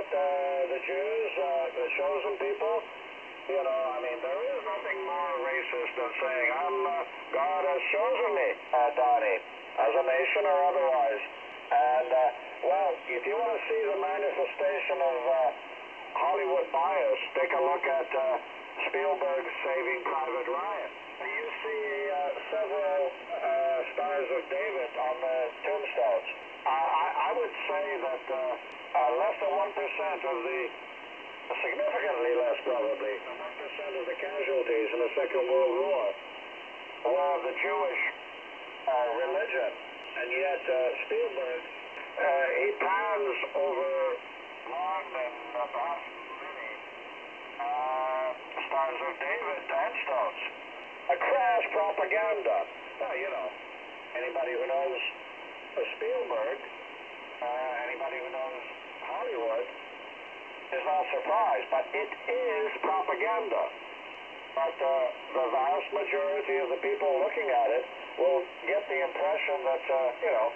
about the Jews, the chosen people. You know, I mean, there is nothing more racist than saying, God has chosen me, Donnie, as a nation or otherwise. And, well, if you want to see the manifestation of Hollywood bias, take a look at Spielberg's Saving Private Ryan. You see several Stars of David on the tombstones. I would say that less than 1% of the, significantly less probably, 1% of the casualties in the Second World War were of the Jewish religion. And yet Spielberg, he pans over more than perhaps many Stars of David headstones. A crass propaganda. Well, you know, anybody who knows Spielberg, anybody who knows Hollywood, is not surprised. But it is propaganda. But the vast majority of the people looking at it will get the impression that, you know,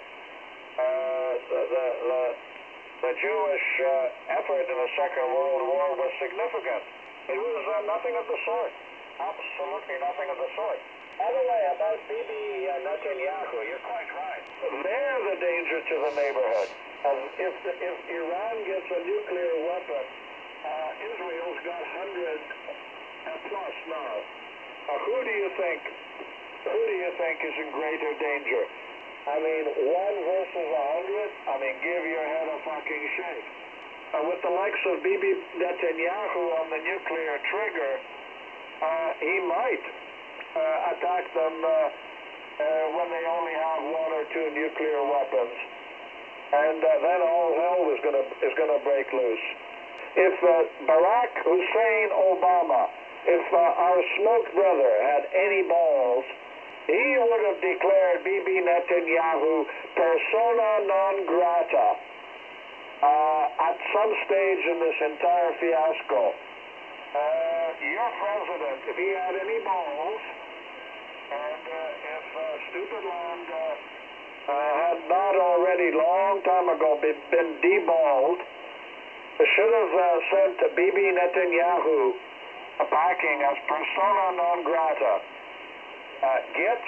the Jewish effort in the Second World War was significant. It was nothing of the sort. Absolutely nothing of the sort. By the way, about Bibi Netanyahu, you're quite right. They're the danger to the neighborhood. If Iran gets a nuclear weapon, Israel's got 100 plus now. Who do you think is in greater danger? I mean, 1 versus 100? I mean, give your head a fucking shake. With the likes of Bibi Netanyahu on the nuclear trigger, he might attack them when they only have 1 or 2 nuclear weapons, and then all hell is gonna break loose. If Barack Hussein Obama, if our smoke brother had any balls, he would have declared Bibi Netanyahu persona non grata at some stage in this entire fiasco. Your president, if he had any balls, and if stupid land had not already long time ago been deballed, should have sent Bibi Netanyahu packing as persona non grata. Get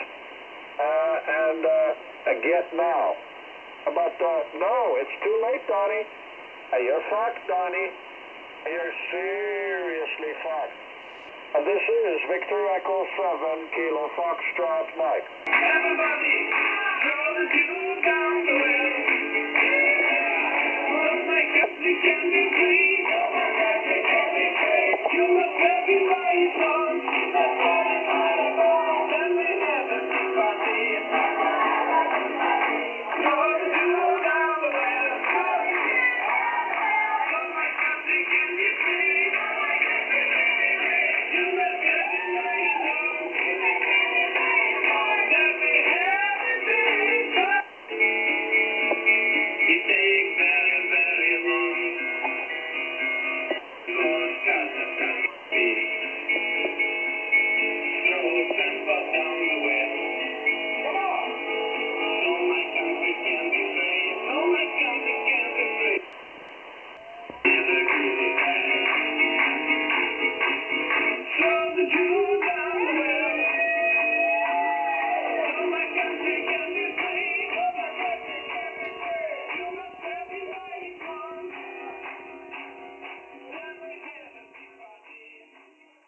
now. But no, it's too late, Donnie. You're fucked, Donnie. You're seriously fucked. This is Victor Echo 7 Kilo Foxtrot Mike. Everybody, throw the tune down the way.